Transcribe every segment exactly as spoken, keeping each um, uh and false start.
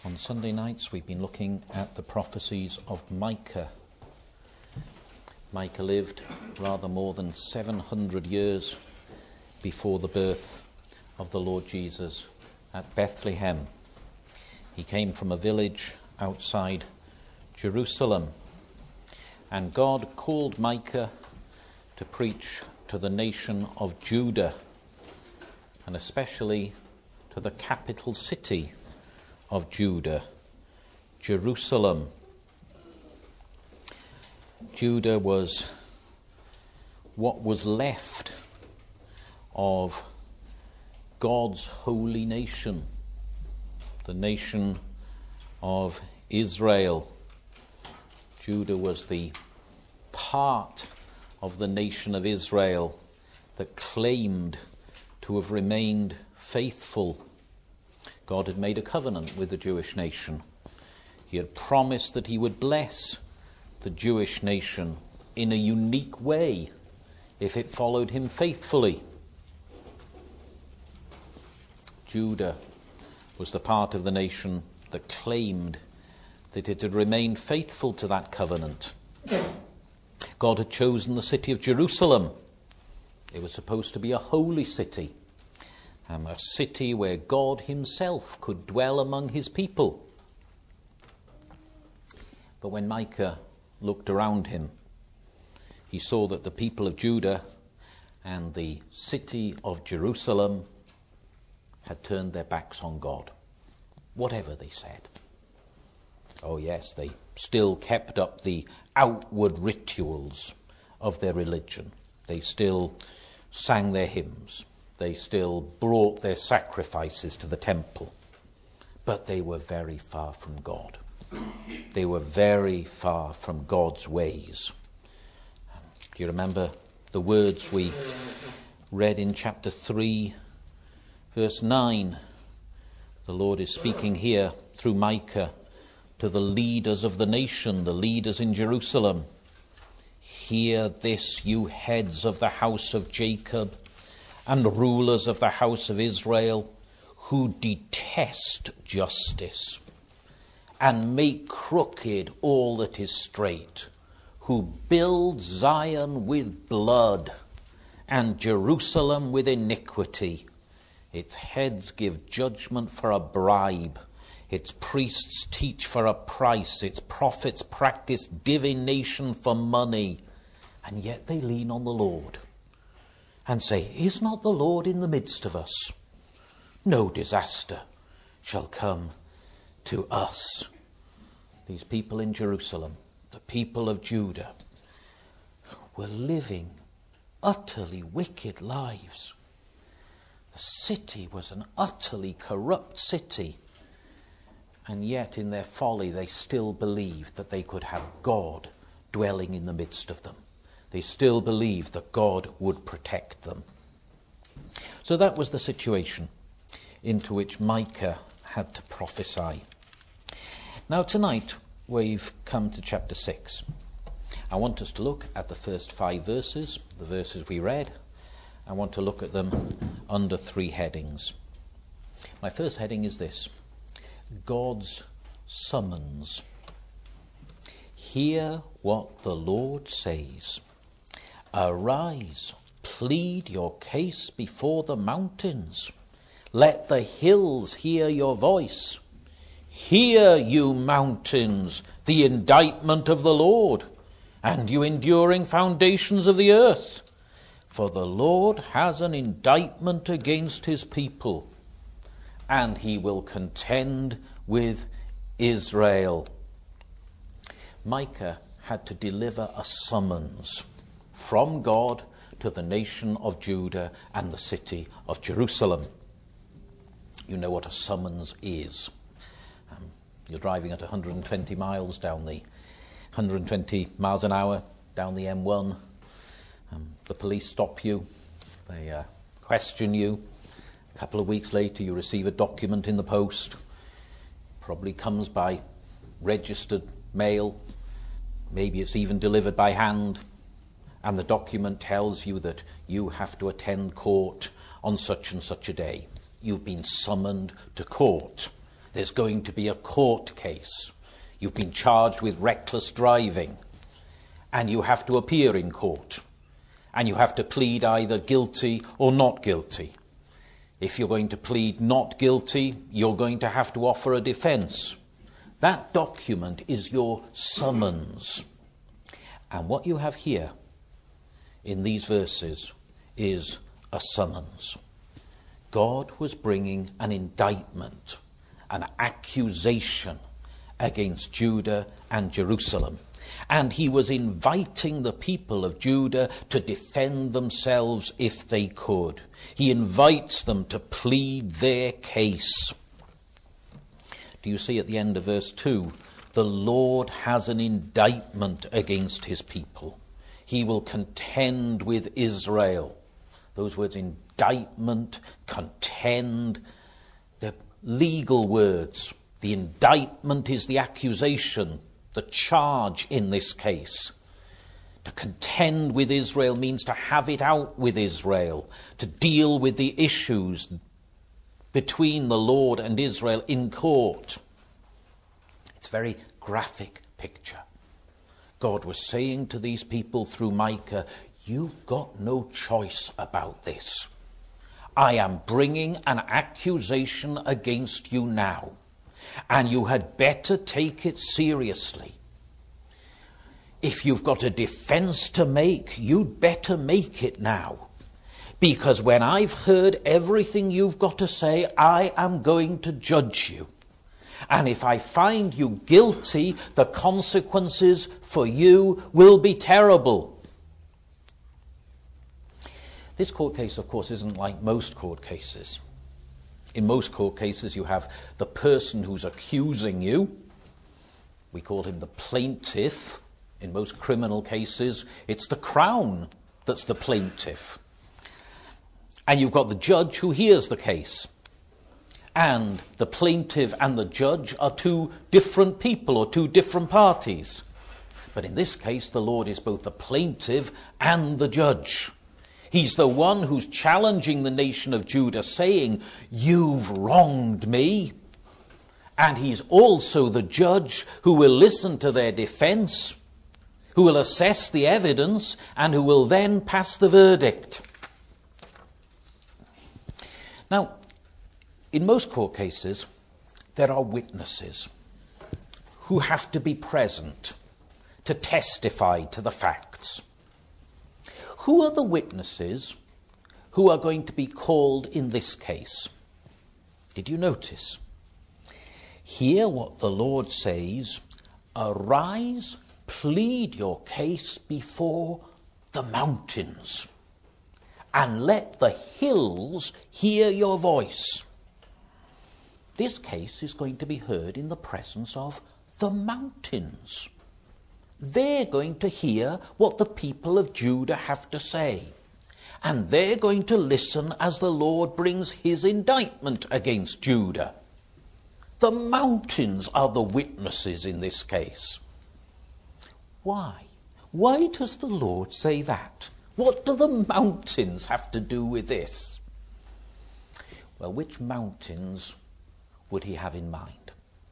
On Sunday nights we've been looking at the prophecies of Micah. Micah lived rather more than seven hundred years before the birth of the Lord Jesus at Bethlehem. He came from a village outside Jerusalem, and God called Micah to preach to the nation of Judah, and especially to the capital city of Judah, Jerusalem. Judah was what was left of God's holy nation, the nation of Israel. Judah was the part of the nation of Israel that claimed to have remained faithful. God had made a covenant with the Jewish nation. He had promised that he would bless the Jewish nation in a unique way if it followed him faithfully. Judah was the part of the nation that claimed that it had remained faithful to that covenant. God had chosen the city of Jerusalem. It was supposed to be a holy city, um, a city where God himself could dwell among his people. But when Micah looked around him, he saw that the people of Judah and the city of Jerusalem had turned their backs on God, whatever they said. Oh yes, they still kept up the outward rituals of their religion. They still sang their hymns. They still brought their sacrifices to the temple. But they were very far from God. They were very far from God's ways. Do you remember the words we read in chapter three, verse nine? The Lord is speaking here through Micah to the leaders of the nation, the leaders in Jerusalem. Hear this, you heads of the house of Jacob and rulers of the house of Israel, who detest justice and make crooked all that is straight, who build Zion with blood and Jerusalem with iniquity. Its heads give judgment for a bribe. Its priests teach for a price. Its prophets practice divination for money. And yet they lean on the Lord and say, is not the Lord in the midst of us? No disaster shall come to us. These people in Jerusalem, the people of Judah, were living utterly wicked lives. The city was an utterly corrupt city. And yet in their folly they still believed that they could have God dwelling in the midst of them. They still believed that God would protect them. So that was the situation into which Micah had to prophesy. Now tonight we've come to chapter six. I want us to look at the first five verses, the verses we read. I want to look at them under three headings. My first heading is this: God's summons. Hear what the Lord says. Arise, plead your case before the mountains. Let the hills hear your voice. Hear, you mountains, the indictment of the Lord, and you enduring foundations of the earth. For the Lord has an indictment against his people, and he will contend with Israel. Micah had to deliver a summons from God to the nation of Judah and the city of Jerusalem. You know what a summons is. Um, you're driving at one hundred twenty miles down the one hundred twenty miles an hour down the M one. Um, the police stop you. They uh, question you. A couple of weeks later you receive a document in the post. Probably comes by registered mail. Maybe it's even delivered by hand. And the document tells you that you have to attend court on such and such a day. You've been summoned to court. There's going to be a court case. You've been charged with reckless driving, and you have to appear in court, and you have to plead either guilty or not guilty. If you're going to plead not guilty, you're going to have to offer a defense. That document is your summons. And what you have here in these verses is a summons. God was bringing an indictment, an accusation against Judah and Jerusalem. And he was inviting the people of Judah to defend themselves if they could. He invites them to plead their case. Do you see at the end of verse two? The Lord has an indictment against his people. He will contend with Israel. Those words, indictment, contend, they're legal words. The indictment is the accusation, the charge in this case. To contend with Israel means to have it out with Israel, to deal with the issues between the Lord and Israel in court. It's a very graphic picture. God was saying to these people through Micah, you've got no choice about this. I am bringing an accusation against you now, and you had better take it seriously. If you've got a defense to make, you'd better make it now. Because when I've heard everything you've got to say, I am going to judge you. And if I find you guilty, the consequences for you will be terrible. This court case, of course, isn't like most court cases. In most court cases, you have the person who's accusing you. We call him the plaintiff. In most criminal cases, it's the Crown that's the plaintiff. And you've got the judge who hears the case. And the plaintiff and the judge are two different people or two different parties. But in this case, the Lord is both the plaintiff and the judge. He's the one who's challenging the nation of Judah, saying, you've wronged me. And he's also the judge who will listen to their defense, who will assess the evidence, and who will then pass the verdict. Now, in most court cases, there are witnesses who have to be present to testify to the facts. Who are the witnesses who are going to be called in this case? Did you notice? Hear what the Lord says, arise, plead your case before the mountains, and let the hills hear your voice. This case is going to be heard in the presence of the mountains. They're going to hear what the people of Judah have to say. And they're going to listen as the Lord brings his indictment against Judah. The mountains are the witnesses in this case. Why? Why does the Lord say that? What do the mountains have to do with this? Well, which mountains would he have in mind?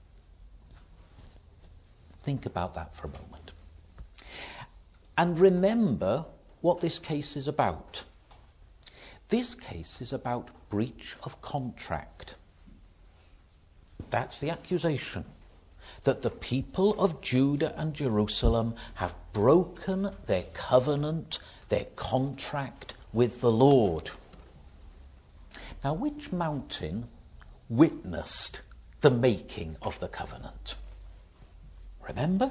Think about that for a moment. And remember what this case is about. This case is about breach of contract. That's the accusation. That the people of Judah and Jerusalem have broken their covenant, their contract with the Lord. Now, which mountain witnessed the making of the covenant? Remember?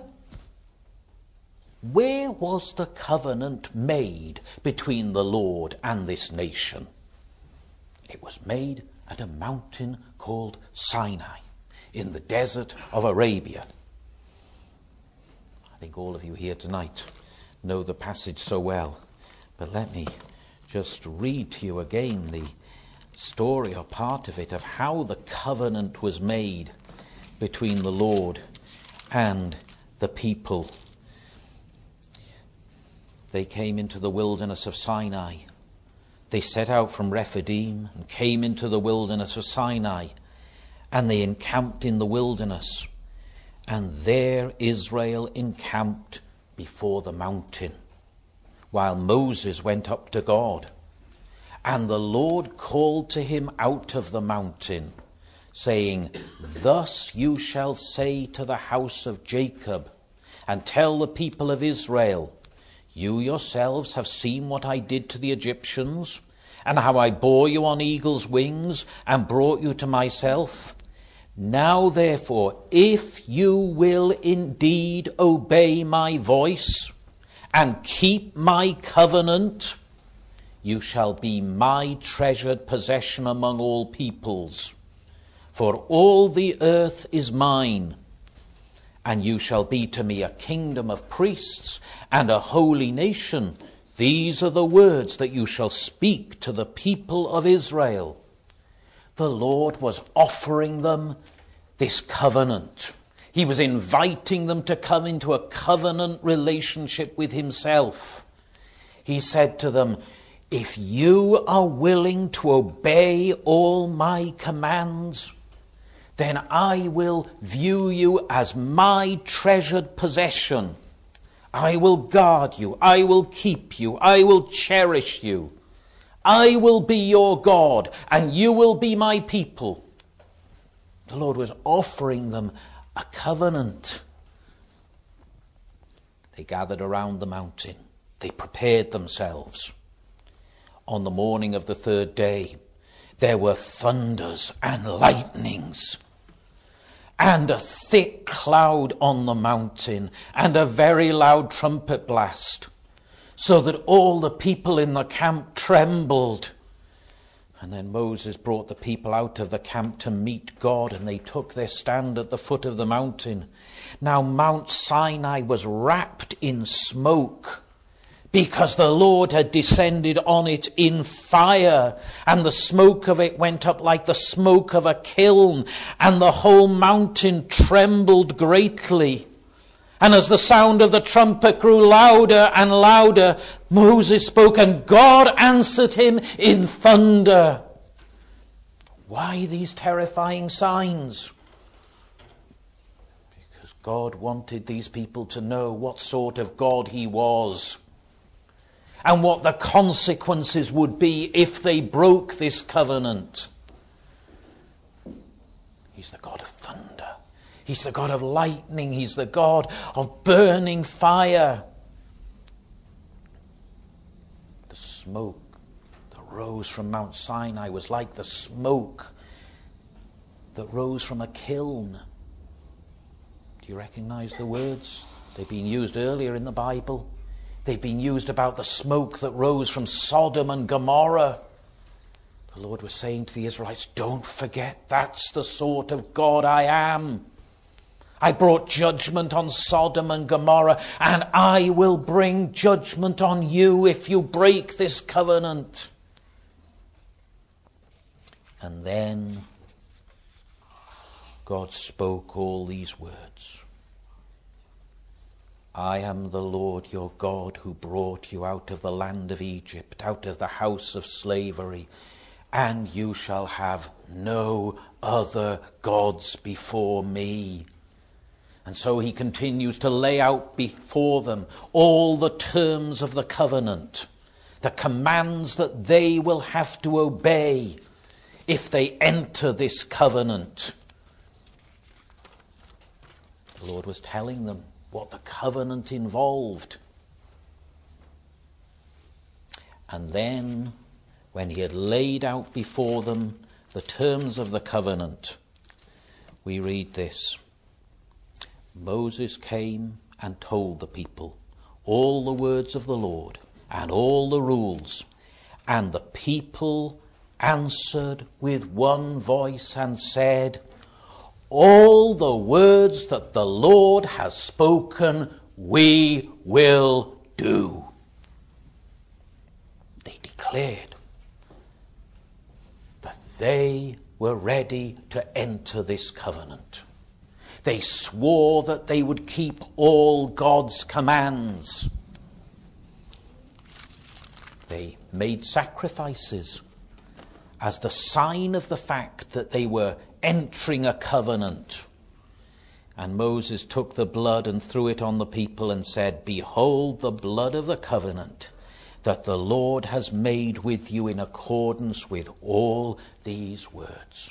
Where was the covenant made between the Lord and this nation? It was made at a mountain called Sinai, in the desert of Arabia. I think all of you here tonight know the passage so well, but let me just read to you again the story or part of it of how the covenant was made between the Lord and the people. They came into the wilderness of Sinai. They set out from Rephidim and came into the wilderness of Sinai. and they encamped in the wilderness. And there Israel encamped before the mountain, while Moses went up to God. And the Lord called to him out of the mountain, saying, Thus you shall say to the house of Jacob, and tell the people of Israel, You yourselves have seen what I did to the Egyptians, and how I bore you on eagle's wings, and brought you to myself. Now therefore, if you will indeed obey my voice, and keep my covenant, you shall be my treasured possession among all peoples. For all the earth is mine, and you shall be to me a kingdom of priests and a holy nation. These are the words that you shall speak to the people of Israel. The Lord was offering them this covenant. He was inviting them to come into a covenant relationship with himself. He said to them, if you are willing to obey all my commands, then I will view you as my treasured possession. I will guard you. I will keep you. I will cherish you. I will be your God, and you will be my people. The Lord was offering them a covenant. They gathered around the mountain. They prepared themselves. On the morning of the third day, there were thunders and lightnings, and a thick cloud on the mountain, and a very loud trumpet blast, so that all the people in the camp trembled. And then Moses brought the people out of the camp to meet God, and they took their stand at the foot of the mountain. Now Mount Sinai was wrapped in smoke, because the Lord had descended on it in fire, and the smoke of it went up like the smoke of a kiln, and the whole mountain trembled greatly. And as the sound of the trumpet grew louder and louder, Moses spoke, and God answered him in thunder. Why these terrifying signs? Because God wanted these people to know what sort of God he was, and what the consequences would be if they broke this covenant. He's the God of thunder. He's the God of lightning. He's the God of burning fire. The smoke that rose from Mount Sinai was like the smoke that rose from a kiln. Do you recognize the words? They've been used earlier in the Bible. They've been used about the smoke that rose from Sodom and Gomorrah. The Lord was saying to the Israelites, don't forget, that's the sort of God I am. I brought judgment on Sodom and Gomorrah, and I will bring judgment on you if you break this covenant. And then God spoke all these words. I am the Lord your God who brought you out of the land of Egypt, out of the house of slavery, and you shall have no other gods before me. And so he continues to lay out before them all the terms of the covenant, the commands that they will have to obey if they enter this covenant. The Lord was telling them what the covenant involved. And then, when he had laid out before them the terms of the covenant, we read this. Moses came and told the people all the words of the Lord and all the rules, and the people answered with one voice and said, all the words that the Lord has spoken, we will do. They declared that they were ready to enter this covenant. They swore that they would keep all God's commands. They made sacrifices as the sign of the fact that they were entering a covenant. And Moses took the blood and threw it on the people and said, "Behold the blood of the covenant that the Lord has made with you in accordance with all these words."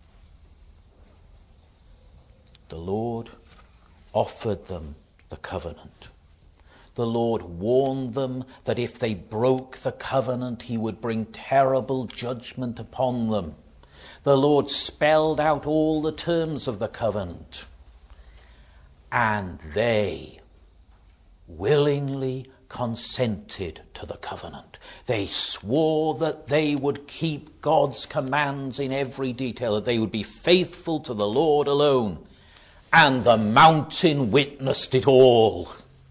The Lord offered them the covenant. The Lord warned them that if they broke the covenant, he would bring terrible judgment upon them. The Lord spelled out all the terms of the covenant. And they willingly consented to the covenant. They swore that they would keep God's commands in every detail, that they would be faithful to the Lord alone. And the mountain witnessed it all.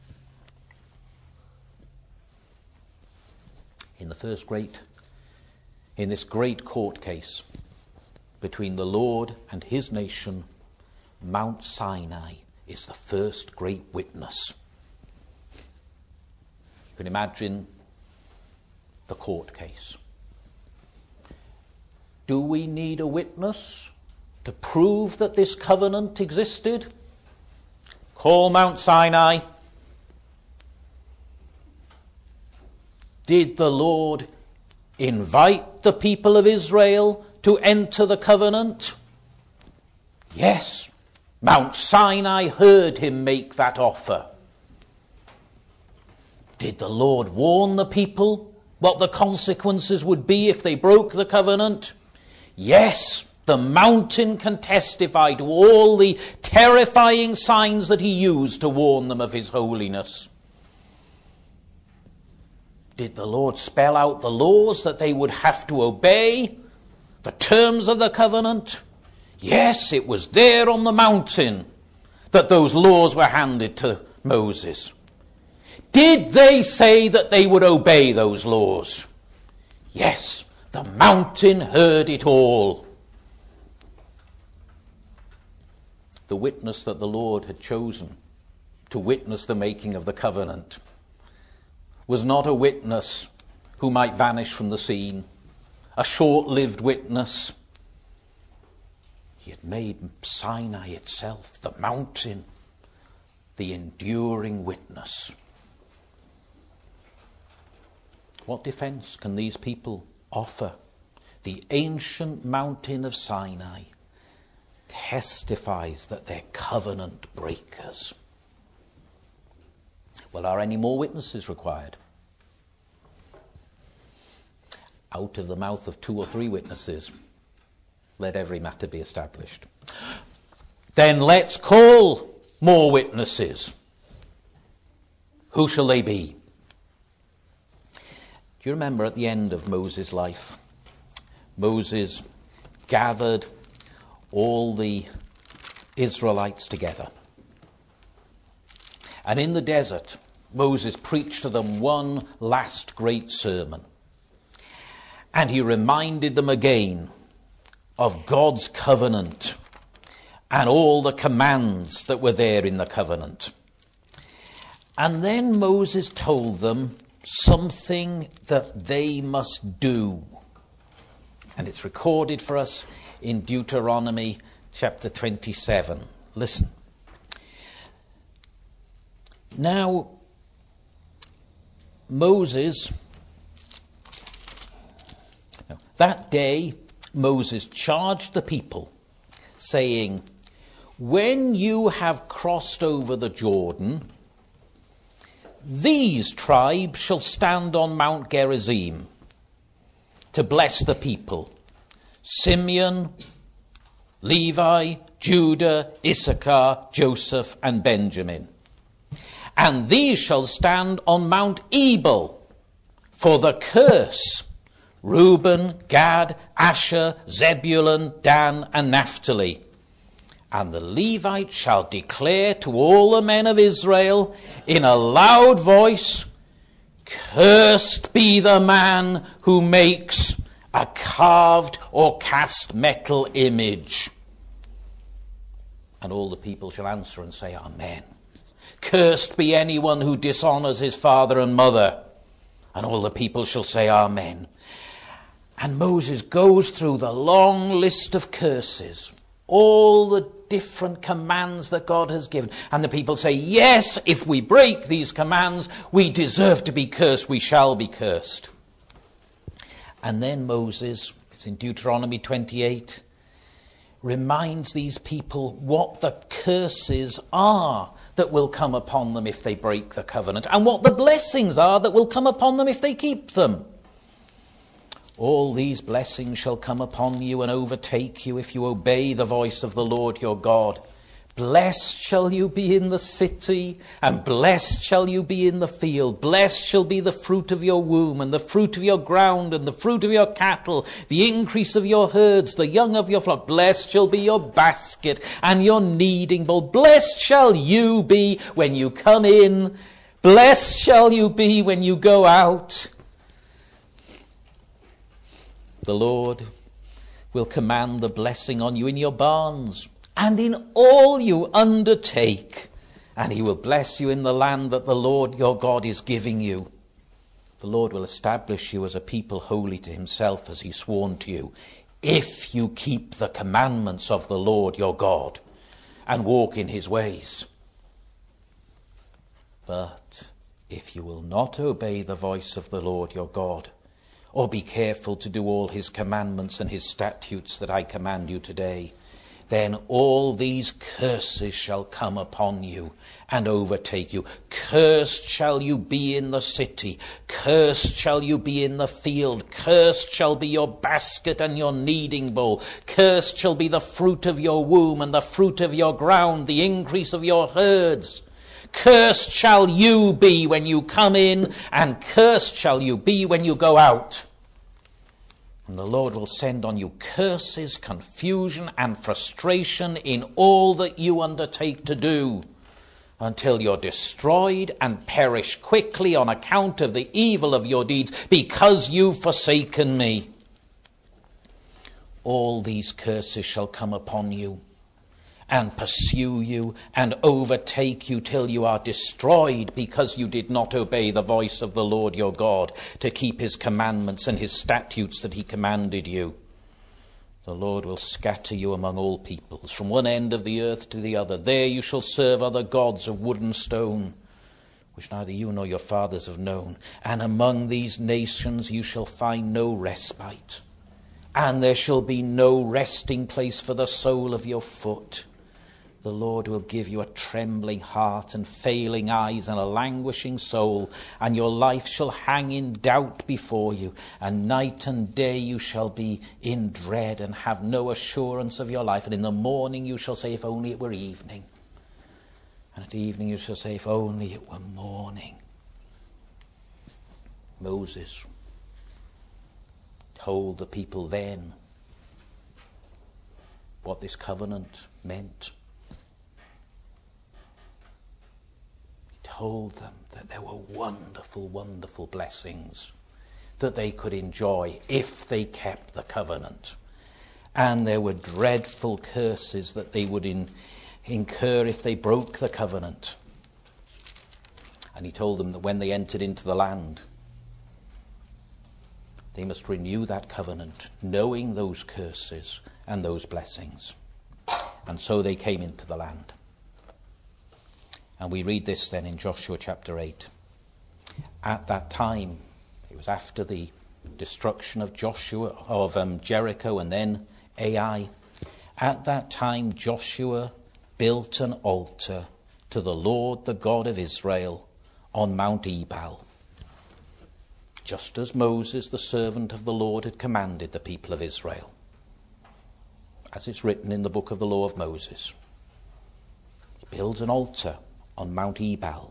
In the first great, in this great court case between the Lord and his nation, Mount Sinai is the first great witness. You can imagine the court case. Do we need a witness to prove that this covenant existed? Call Mount Sinai. Did the Lord invite the people of Israel to enter the covenant? Yes. Mount Sinai heard him make that offer. Did the Lord warn the people what the consequences would be if they broke the covenant? Yes, the mountain can testify to all the terrifying signs that he used to warn them of his holiness. Did the Lord spell out the laws that they would have to obey? The terms of the covenant? Yes, it was there on the mountain that those laws were handed to Moses. Did they say that they would obey those laws? Yes, the mountain heard it all. The witness that the Lord had chosen to witness the making of the covenant was not a witness who might vanish from the scene, a short-lived witness. He had made Sinai itself, the mountain, the enduring witness. What defense can these people offer? The ancient mountain of Sinai testifies that they're covenant breakers. Well, are any more witnesses required? Out of the mouth of two or three witnesses, let every matter be established. Then let's call more witnesses. Who shall they be? Do you remember at the end of Moses' life, Moses gathered all the Israelites together. And in the desert, Moses preached to them one last great sermon. And he reminded them again of God's covenant and all the commands that were there in the covenant. And then Moses told them something that they must do. And it's recorded for us in Deuteronomy chapter twenty-seven. Listen. Now, Moses, that day, Moses charged the people, saying, "When you have crossed over the Jordan, these tribes shall stand on Mount Gerizim to bless the people: Simeon, Levi, Judah, Issachar, Joseph, and Benjamin. And these shall stand on Mount Ebal for the curse: Reuben, Gad, Asher, Zebulun, Dan, and Naphtali. And the Levites shall declare to all the men of Israel in a loud voice, Cursed be the man who makes a carved or cast metal image. And all the people shall answer and say, Amen. Cursed be anyone who dishonors his father and mother. And all the people shall say, Amen. And Moses goes through the long list of curses, all the different commands that God has given. And the people say, yes, if we break these commands, we deserve to be cursed, we shall be cursed. And then Moses, it's in Deuteronomy twenty-eight, reminds these people what the curses are that will come upon them if they break the covenant, and what the blessings are that will come upon them if they keep them. All these blessings shall come upon you and overtake you if you obey the voice of the Lord your God. Blessed shall you be in the city, and blessed shall you be in the field. Blessed shall be the fruit of your womb, and the fruit of your ground, and the fruit of your cattle, the increase of your herds, the young of your flock. Blessed shall be your basket and your kneading bowl. Blessed shall you be when you come in. Blessed shall you be when you go out. The Lord will command the blessing on you in your barns and in all you undertake, and he will bless you in the land that the Lord your God is giving you. The Lord will establish you as a people holy to himself, as he sworn to you, if you keep the commandments of the Lord your God and walk in his ways. But if you will not obey the voice of the Lord your God, or be careful to do all his commandments and his statutes that I command you today, then all these curses shall come upon you and overtake you. Cursed shall you be in the city. Cursed shall you be in the field. Cursed shall be your basket and your kneading bowl. Cursed shall be the fruit of your womb and the fruit of your ground, the increase of your herds. Cursed shall you be when you come in, and cursed shall you be when you go out. And the Lord will send on you curses, confusion, and frustration in all that you undertake to do, until you're destroyed and perish quickly on account of the evil of your deeds, because you've forsaken me. All these curses shall come upon you, and pursue you, and overtake you till you are destroyed, because you did not obey the voice of the Lord your God, to keep his commandments and his statutes that he commanded you. The Lord will scatter you among all peoples, from one end of the earth to the other. There you shall serve other gods of wood and stone, which neither you nor your fathers have known. And among these nations you shall find no respite, and there shall be no resting place for the sole of your foot. The Lord will give you a trembling heart and failing eyes and a languishing soul, and your life shall hang in doubt before you, and night and day you shall be in dread and have no assurance of your life. And in the morning you shall say, if only it were evening. And at evening you shall say, if only it were morning. Moses told the people then what this covenant meant. Told them that there were wonderful, wonderful blessings that they could enjoy if they kept the covenant. And there were dreadful curses that they would in, incur if they broke the covenant. And he told them that when they entered into the land, they must renew that covenant, knowing those curses and those blessings. And so they came into the land. And we read this then in Joshua chapter eight. At that time, it was after the destruction of Joshua, of um, Jericho and then Ai. At that time Joshua built an altar to the Lord, the God of Israel, on Mount Ebal, just as Moses, the servant of the Lord, had commanded the people of Israel, as it's written in the book of the law of Moses. He builds an altar on Mount Ebal,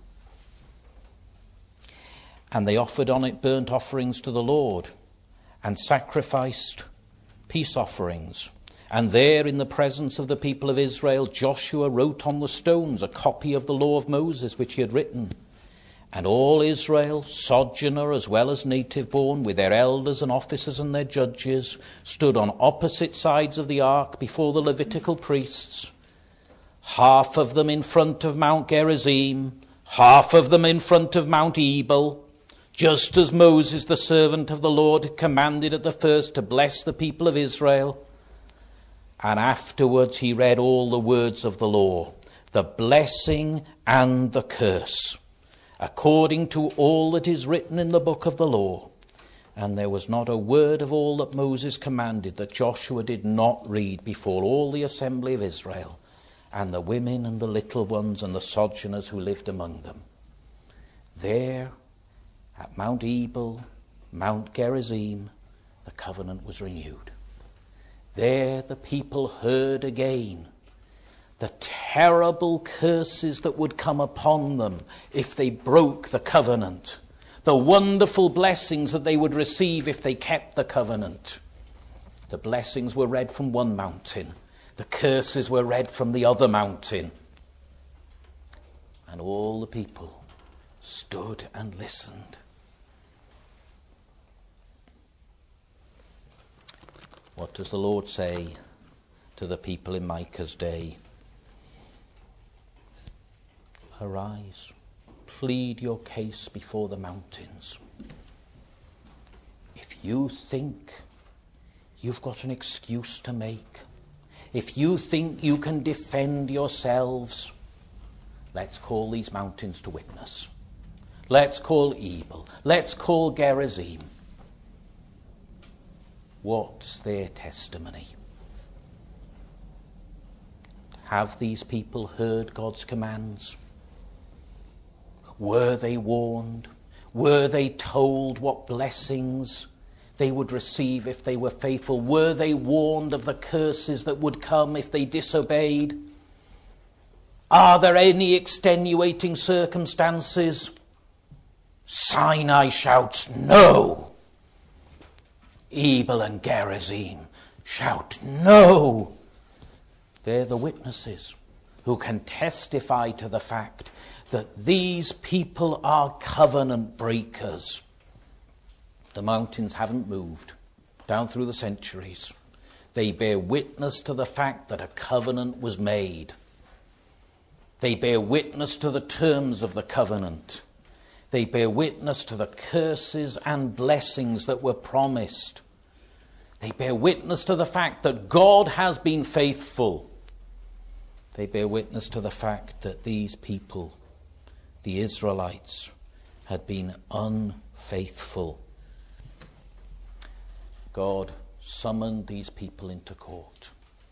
and they offered on it burnt offerings to the Lord, and sacrificed peace offerings. And there, in the presence of the people of Israel, Joshua wrote on the stones a copy of the law of Moses, which he had written. And all Israel, sojourner as well as native born, with their elders and officers and their judges, stood on opposite sides of the ark before the Levitical priests, half of them in front of Mount Gerizim, half of them in front of Mount Ebal, just as Moses, the servant of the Lord, commanded at the first to bless the people of Israel. And afterwards he read all the words of the law, the blessing and the curse, according to all that is written in the book of the law. And there was not a word of all that Moses commanded that Joshua did not read before all the assembly of Israel, and the women and the little ones and the sojourners who lived among them. There, at Mount Ebal, Mount Gerizim, the covenant was renewed. There the people heard again the terrible curses that would come upon them if they broke the covenant, the wonderful blessings that they would receive if they kept the covenant. The blessings were read from one mountain, the curses were read from the other mountain. And all the people stood and listened. What does the Lord say to the people in Micah's day? Arise, plead your case before the mountains. If you think you've got an excuse to make, if you think you can defend yourselves, let's call these mountains to witness. Let's call Ebal. Let's call Gerizim. What's their testimony? Have these people heard God's commands? Were they warned? Were they told what blessings they would receive if they were faithful? Were they warned of the curses that would come if they disobeyed? Are there any extenuating circumstances? Sinai shouts no. Ebal and Gerizim shout no. They're the witnesses who can testify to the fact that these people are covenant breakers. The mountains haven't moved down through the centuries. They bear witness to the fact that a covenant was made. They bear witness to the terms of the covenant. They bear witness to the curses and blessings that were promised. They bear witness to the fact that God has been faithful. They bear witness to the fact that these people, the Israelites, had been unfaithful. God summoned these people into court.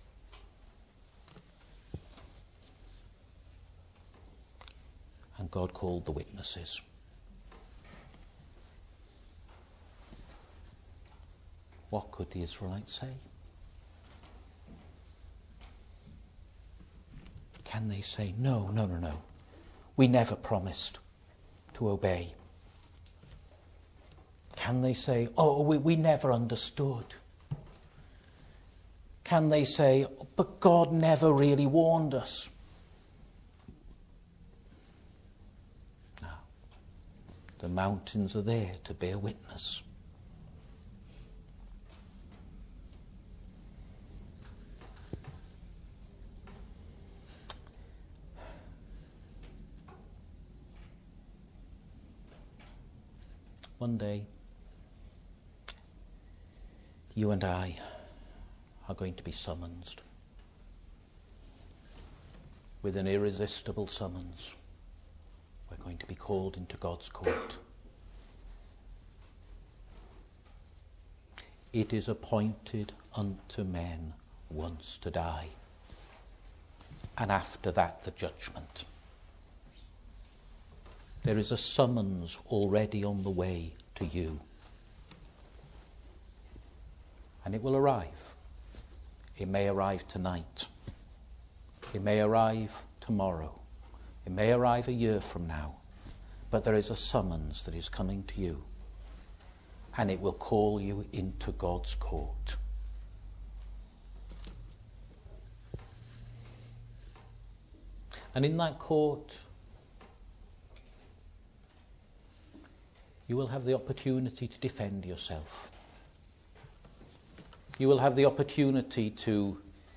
And God called the witnesses. What could the Israelites say? Can they say, no, no, no, no, we never promised to obey? Can they say, oh, we, we never understood? Can they say, but God never really warned us? No. The mountains are there to bear witness. One day, you and I are going to be summoned with an irresistible summons. We're going to be called into God's court. It is appointed unto men once to die, and after that the judgment. There is a summons already on the way to you. And it will arrive. It may arrive tonight. It may arrive tomorrow. It may arrive a year from now. But there is a summons that is coming to you. And it will call you into God's court. And in that court, you will have the opportunity to defend yourself. You will have the opportunity to,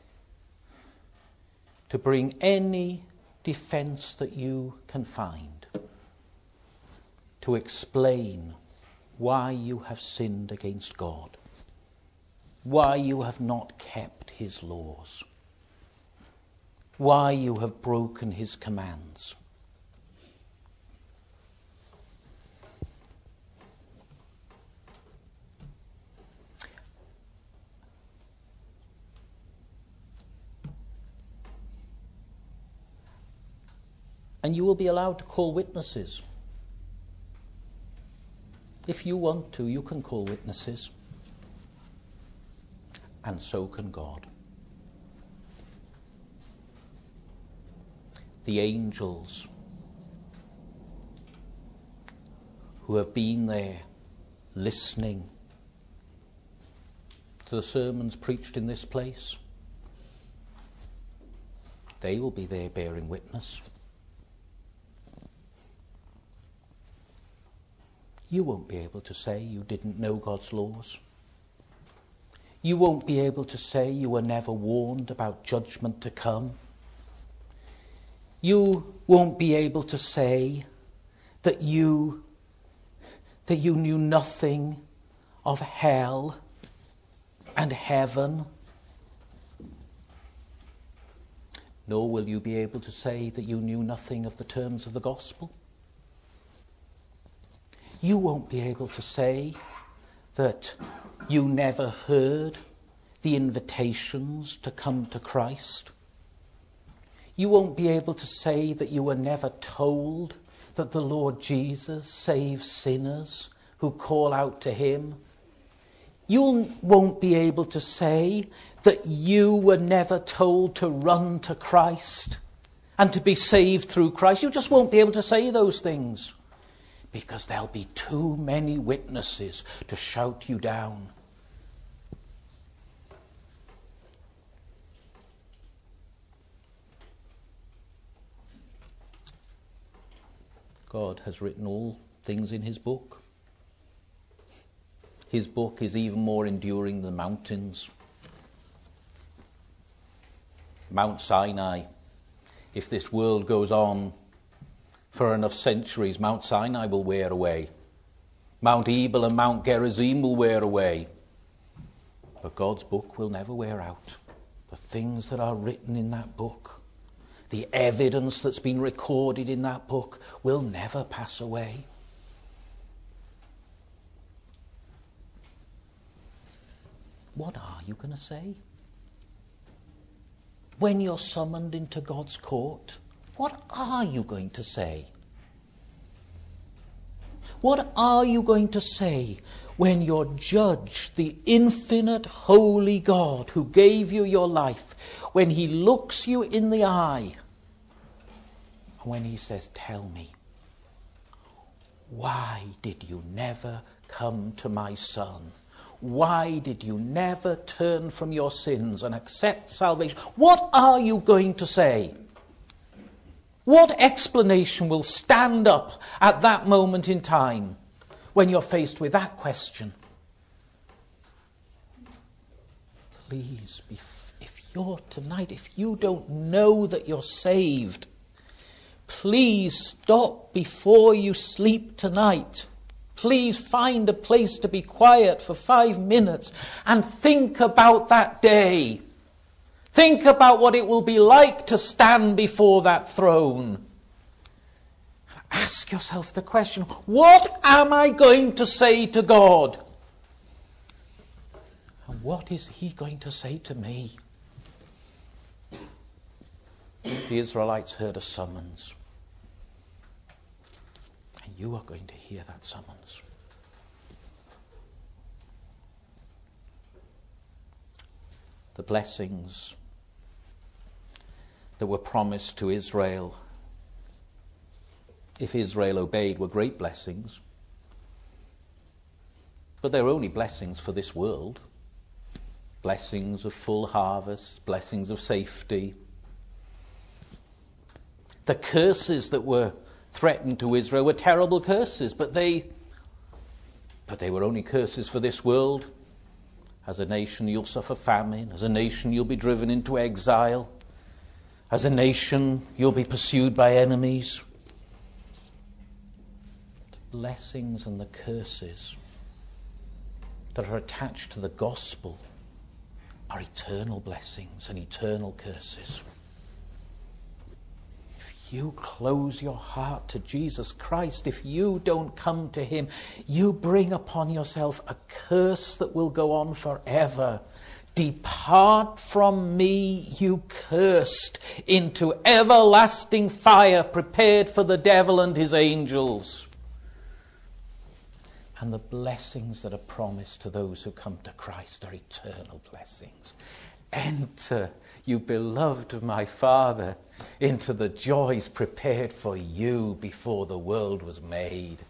to bring any defense that you can find. to explain why you have sinned against God, why you have not kept his laws, why you have broken his commands. And you will be allowed to call witnesses. If you want to, you can call witnesses. And so can God. The angels who have been there listening to the sermons preached in this place, they will be there bearing witness. You won't be able to say you didn't know God's laws. You won't be able to say you were never warned about judgment to come. You won't be able to say that you that you knew nothing of hell and heaven. Nor will you be able to say that you knew nothing of the terms of the gospel. You won't be able to say that you never heard the invitations to come to Christ. You won't be able to say that you were never told that the Lord Jesus saves sinners who call out to him. You won't be able to say that you were never told to run to Christ and to be saved through Christ. You just won't be able to say those things, because there'll be too many witnesses to shout you down. God has written all things in his book. His book is even more enduring than mountains. Mount Sinai, if this world goes on for enough centuries, Mount Sinai will wear away. Mount Ebal and Mount Gerizim will wear away. But God's book will never wear out. The things that are written in that book, the evidence that's been recorded in that book, will never pass away. What are you going to say? When you're summoned into God's court, what are you going to say? What are you going to say when your judge, the infinite holy God who gave you your life, when he looks you in the eye, and when he says, tell me, why did you never come to my son? Why did you never turn from your sins and accept salvation? What are you going to say? What explanation will stand up at that moment in time when you're faced with that question? Please, if you're tonight, if you don't know that you're saved, please stop before you sleep tonight. Please find a place to be quiet for five minutes and think about that day. Think about what it will be like to stand before that throne. Ask yourself the question, what am I going to say to God? And what is he going to say to me? The Israelites heard a summons. And you are going to hear that summons. The blessings that were promised to Israel, if Israel obeyed, were great blessings. But they're only blessings for this world. Blessings of full harvest, blessings of safety. The curses that were threatened to Israel were terrible curses, but they but they were only curses for this world. As a nation you'll suffer famine. As a nation you'll be driven into exile. As a nation you'll be pursued by enemies. blessings and the curses that are attached to the gospel are eternal blessings and eternal curses. If you close your heart to Jesus Christ, if you don't come to him, you bring upon yourself a curse that will go on forever. Depart from me, you cursed, into everlasting fire prepared for the devil and his angels. And the blessings that are promised to those who come to Christ are eternal blessings. Enter, you beloved of my Father, into the joys prepared for you before the world was made.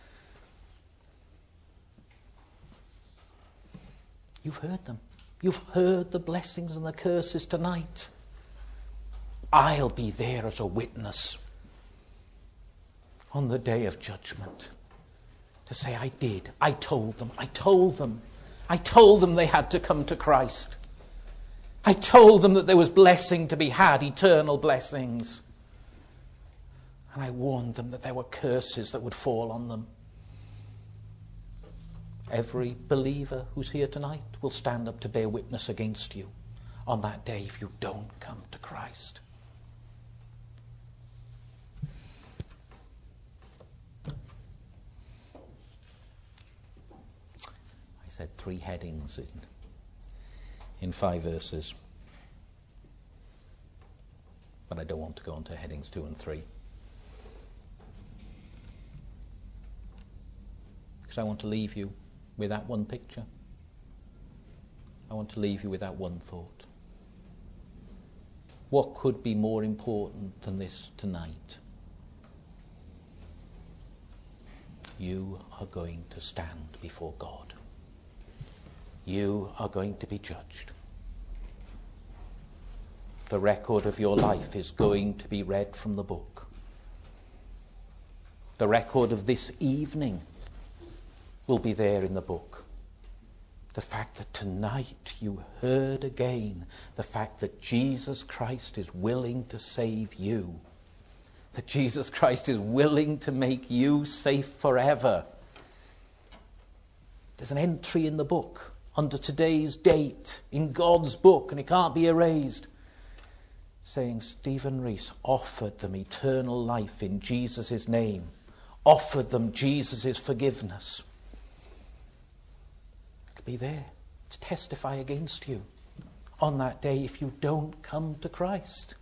You've heard them. You've heard the blessings and the curses tonight. I'll be there as a witness on the day of judgment to say, I did. I told them. I told them. I told them they had to come to Christ. I told them that there was blessing to be had, eternal blessings. And I warned them that there were curses that would fall on them. Every believer who's here tonight will stand up to bear witness against you on that day if you don't come to Christ. I said three headings in, in five verses. But I don't want to go on to headings two and three. Because I want to leave you with that one picture. I want to leave you with that one thought. What could be more important than this tonight? You are going to stand before God. You are going to be judged. The record of your life is going to be read from the book. The record of this evening will be there in the book. The fact that tonight you heard again the fact that Jesus Christ is willing to save you. That Jesus Christ is willing to make you safe forever. There's an entry in the book under today's date in God's book, and it can't be erased, saying Stephen Rees offered them eternal life in Jesus' name, offered them Jesus' forgiveness. It'll be there to testify against you on that day if you don't come to Christ.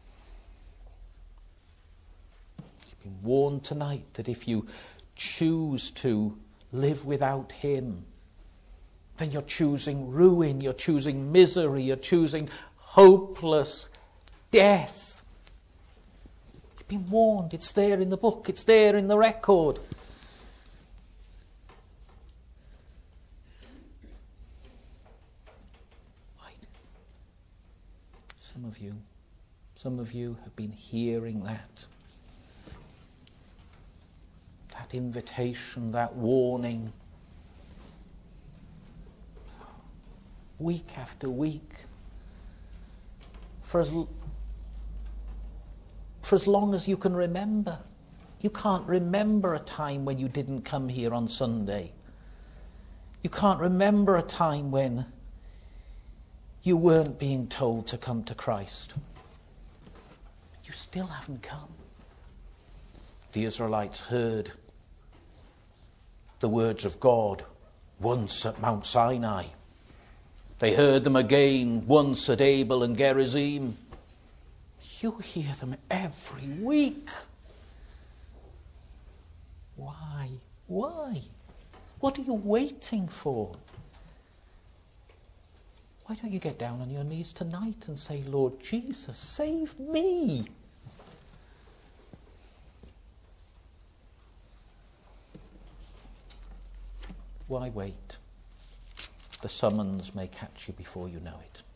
You've been warned tonight that if you choose to live without him, then you're choosing ruin, you're choosing misery, you're choosing hopeless death. You've been warned. It's there in the book. It's there in the record. Right. Some of you, some of you have been hearing that. That invitation, that warning. Week after week. For as, for as long as you can remember. You can't remember a time when you didn't come here on Sunday. You can't remember a time when you weren't being told to come to Christ. You still haven't come. The Israelites heard the words of God once at Mount Sinai. They heard them again once at Abel and Gerizim. You hear them every week. Why? Why? What are you waiting for? Why don't you get down on your knees tonight and say, Lord Jesus, save me? Why wait? The summons may catch you before you know it.